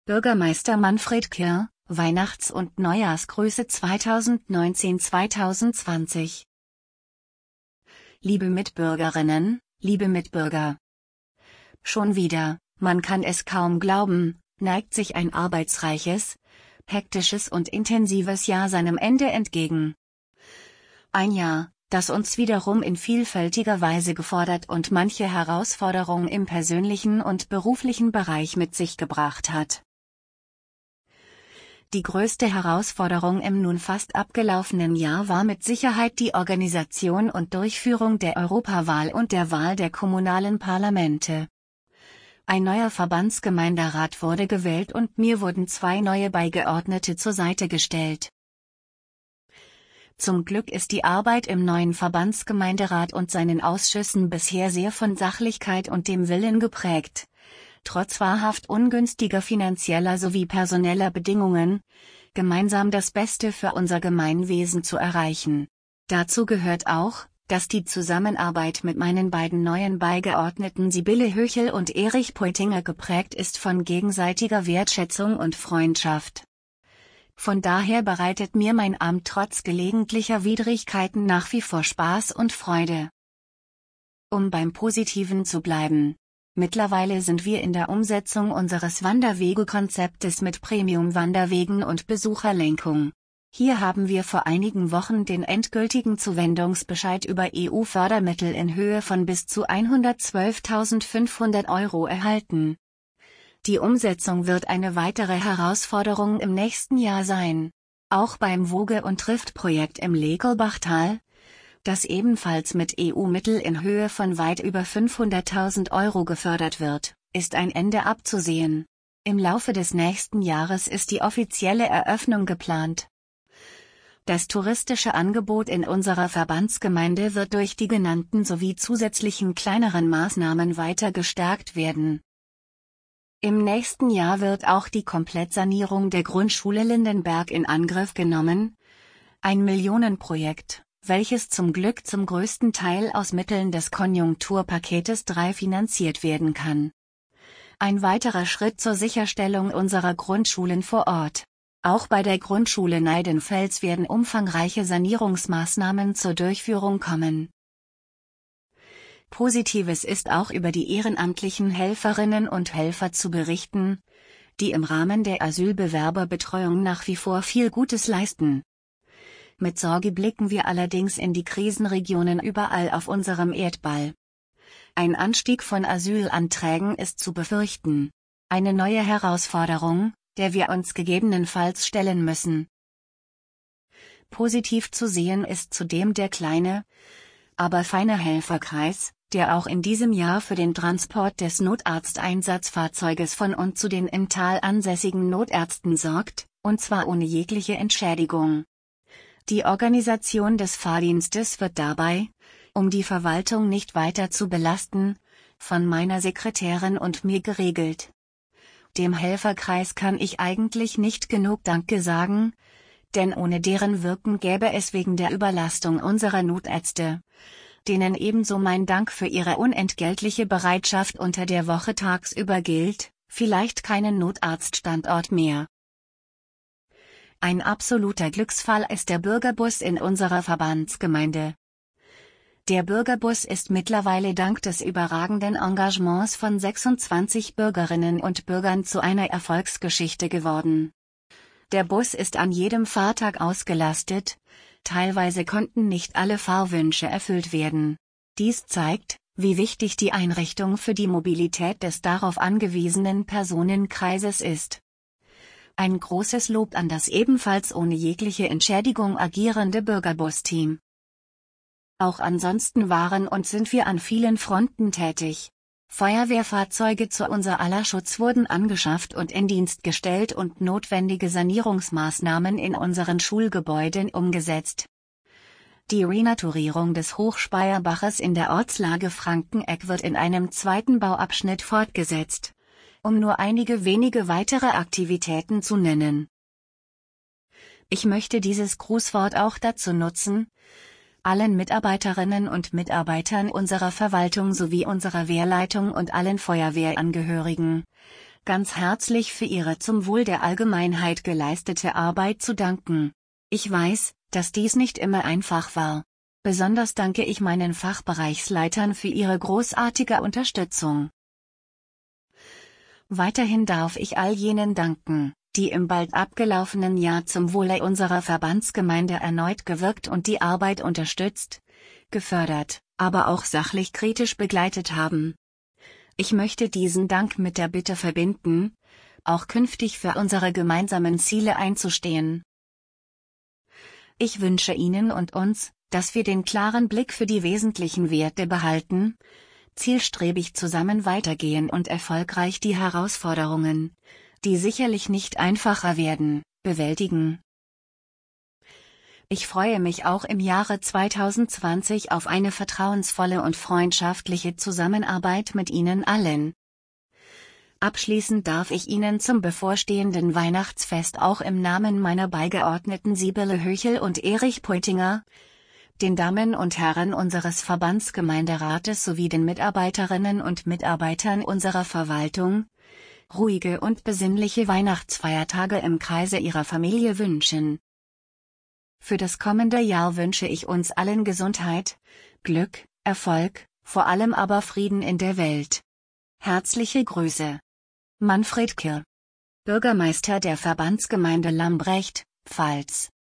Bürgermeister Manfred Kirr, Weihnachts- und Neujahrsgrüße 2019-2020. Liebe Mitbürgerinnen, liebe Mitbürger. Schon wieder, man kann es kaum glauben, neigt sich ein arbeitsreiches, hektisches und intensives Jahr seinem Ende entgegen. Ein Jahr, das uns wiederum in vielfältiger Weise gefordert und manche Herausforderungen im persönlichen und beruflichen Bereich mit sich gebracht hat. Die größte Herausforderung im nun fast abgelaufenen Jahr war mit Sicherheit die Organisation und Durchführung der Europawahl und der Wahl der kommunalen Parlamente. Ein neuer Verbandsgemeinderat wurde gewählt und mir wurden 2 neue Beigeordnete zur Seite gestellt. Zum Glück ist die Arbeit im neuen Verbandsgemeinderat und seinen Ausschüssen bisher sehr von Sachlichkeit und dem Willen geprägt, trotz wahrhaft ungünstiger finanzieller sowie personeller Bedingungen, gemeinsam das Beste für unser Gemeinwesen zu erreichen. Dazu gehört auch, dass die Zusammenarbeit mit meinen beiden neuen Beigeordneten Sibylle Höchel und Erich Peutinger geprägt ist von gegenseitiger Wertschätzung und Freundschaft. Von daher bereitet mir mein Amt trotz gelegentlicher Widrigkeiten nach wie vor Spaß und Freude. Um beim Positiven zu bleiben. Mittlerweile sind wir in der Umsetzung unseres Wanderwegekonzeptes mit Premium-Wanderwegen und Besucherlenkung. Hier haben wir vor einigen Wochen den endgültigen Zuwendungsbescheid über EU-Fördermittel in Höhe von bis zu 112.500 € erhalten. Die Umsetzung wird eine weitere Herausforderung im nächsten Jahr sein. Auch beim Woge- und Trift-Projekt im Legelbachtal, das ebenfalls mit EU-Mittel in Höhe von weit über 500.000 € gefördert wird, ist ein Ende abzusehen. Im Laufe des nächsten Jahres ist die offizielle Eröffnung geplant. Das touristische Angebot in unserer Verbandsgemeinde wird durch die genannten sowie zusätzlichen kleineren Maßnahmen weiter gestärkt werden. Im nächsten Jahr wird auch die Komplettsanierung der Grundschule Lindenberg in Angriff genommen, ein Millionenprojekt, welches zum Glück zum größten Teil aus Mitteln des Konjunkturpaketes 3 finanziert werden kann. Ein weiterer Schritt zur Sicherstellung unserer Grundschulen vor Ort. Auch bei der Grundschule Neidenfels werden umfangreiche Sanierungsmaßnahmen zur Durchführung kommen. Positives ist auch über die ehrenamtlichen Helferinnen und Helfer zu berichten, die im Rahmen der Asylbewerberbetreuung nach wie vor viel Gutes leisten. Mit Sorge blicken wir allerdings in die Krisenregionen überall auf unserem Erdball. Ein Anstieg von Asylanträgen ist zu befürchten. Eine neue Herausforderung, der wir uns gegebenenfalls stellen müssen. Positiv zu sehen ist zudem der kleine, aber feine Helferkreis, der auch in diesem Jahr für den Transport des Notarzteinsatzfahrzeuges von und zu den im Tal ansässigen Notärzten sorgt, und zwar ohne jegliche Entschädigung. Die Organisation des Fahrdienstes wird dabei, um die Verwaltung nicht weiter zu belasten, von meiner Sekretärin und mir geregelt. Dem Helferkreis kann ich eigentlich nicht genug Danke sagen, denn ohne deren Wirken gäbe es wegen der Überlastung unserer Notärzte, denen ebenso mein Dank für ihre unentgeltliche Bereitschaft unter der Woche tagsüber gilt, vielleicht keinen Notarztstandort mehr. Ein absoluter Glücksfall ist der Bürgerbus in unserer Verbandsgemeinde. Der Bürgerbus ist mittlerweile dank des überragenden Engagements von 26 Bürgerinnen und Bürgern zu einer Erfolgsgeschichte geworden. Der Bus ist an jedem Fahrtag ausgelastet, teilweise konnten nicht alle Fahrwünsche erfüllt werden. Dies zeigt, wie wichtig die Einrichtung für die Mobilität des darauf angewiesenen Personenkreises ist. Ein großes Lob an das ebenfalls ohne jegliche Entschädigung agierende Bürgerbus-Team. Auch ansonsten waren und sind wir an vielen Fronten tätig. Feuerwehrfahrzeuge zu unser aller Schutz wurden angeschafft und in Dienst gestellt und notwendige Sanierungsmaßnahmen in unseren Schulgebäuden umgesetzt. Die Renaturierung des Hochspeierbaches in der Ortslage Frankeneck wird in einem zweiten Bauabschnitt fortgesetzt, um nur einige wenige weitere Aktivitäten zu nennen. Ich möchte dieses Grußwort auch dazu nutzen, allen Mitarbeiterinnen und Mitarbeitern unserer Verwaltung sowie unserer Wehrleitung und allen Feuerwehrangehörigen, ganz herzlich für Ihre zum Wohl der Allgemeinheit geleistete Arbeit zu danken. Ich weiß, dass dies nicht immer einfach war. Besonders danke ich meinen Fachbereichsleitern für ihre großartige Unterstützung. Weiterhin darf ich all jenen danken, die im bald abgelaufenen Jahr zum Wohle unserer Verbandsgemeinde erneut gewirkt und die Arbeit unterstützt, gefördert, aber auch sachlich kritisch begleitet haben. Ich möchte diesen Dank mit der Bitte verbinden, auch künftig für unsere gemeinsamen Ziele einzustehen. Ich wünsche Ihnen und uns, dass wir den klaren Blick für die wesentlichen Werte behalten, zielstrebig zusammen weitergehen und erfolgreich die Herausforderungen, die sicherlich nicht einfacher werden, bewältigen. Ich freue mich auch im Jahre 2020 auf eine vertrauensvolle und freundschaftliche Zusammenarbeit mit Ihnen allen. Abschließend darf ich Ihnen zum bevorstehenden Weihnachtsfest auch im Namen meiner Beigeordneten Sibylle Höchel und Erich Peutinger, den Damen und Herren unseres Verbandsgemeinderates sowie den Mitarbeiterinnen und Mitarbeitern unserer Verwaltung, ruhige und besinnliche Weihnachtsfeiertage im Kreise Ihrer Familie wünschen. Für das kommende Jahr wünsche ich uns allen Gesundheit, Glück, Erfolg, vor allem aber Frieden in der Welt. Herzliche Grüße. Manfred Kirr, Bürgermeister der Verbandsgemeinde Lambrecht, Pfalz.